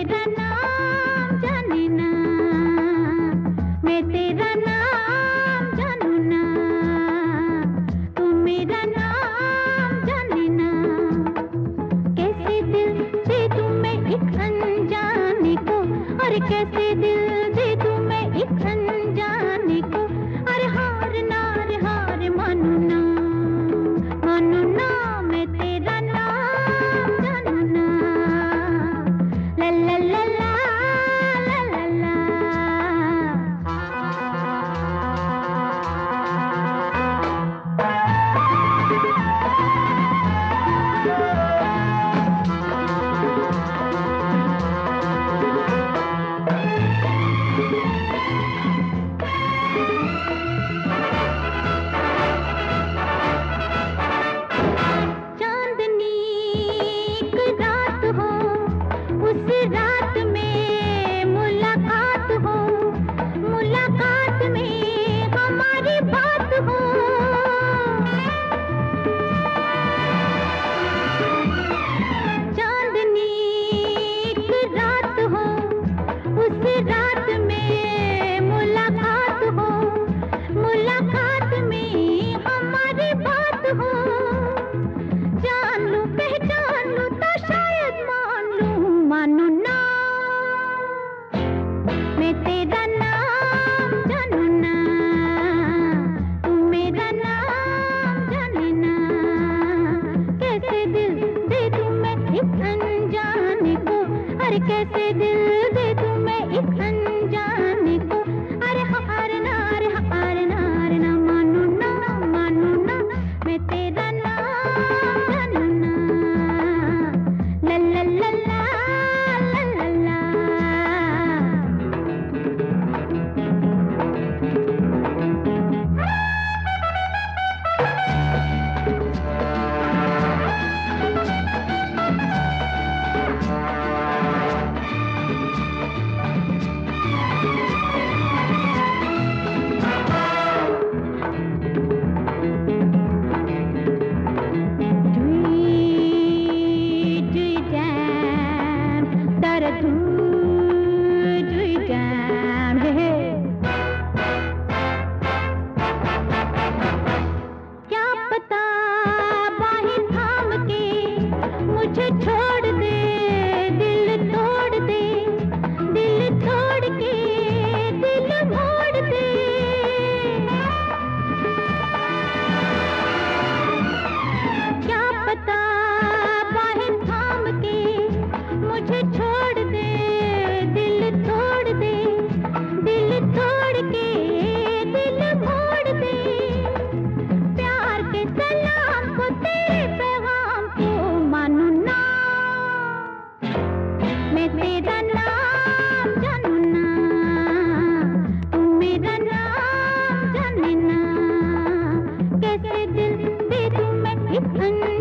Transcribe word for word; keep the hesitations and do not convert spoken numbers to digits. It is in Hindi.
तेरा नाम जाने ना, मैं तेरा नाम जानू ना, तू मेरा नाम जाने ना। कैसे दिल दे दूं मैं एक अनजाने को, और कैसे दिल दे दूं मैं एक अनजाने को। अरे हार ना रे हार मानू ना, मानू ना, मैं तेरा नाम जानू ना। ला ला ला ला ला ला ला। चांदनी एक रात हो, उस रात में मुलाकात हो, मुलाकात में हमारी बात हो। चांदनी एक रात हो, उस रात में मुलाकात हो, मुलाकात में हमारी बात हो। जान लूं पहचान लूं तो शायद मान लूं, मानू ना, मैं तेरा नाम जानू ना, तू मेरा नाम जाने ना। कैसे दिल दे दूं मैं एक अनजाने को, अरे कैसे दिल दे दूं मैं एक अनजाने को। अरे हार ना रे हार ना रे ना, मानू ना, मानू ना, मैं तेरा नाम जानू ना। ला ला ला ला ला ला ला। क्या पता बाहें थाम के मुझे छोड़ दे, दिल तोड़ दे, दिल तोड़ के दिल मोड़ दे। क्या पता बाहें थाम के मुझे छोड़ दे, दिल तोड़ दे, दिल तोड़ के दिल मोड़ दे। प्यार के सलाम को तेरे पैगाम को मानू ना, मैं तेरा नाम जानू ना, तू मेरा नाम जाने ना। कैसे दिल दे दूं मैं एक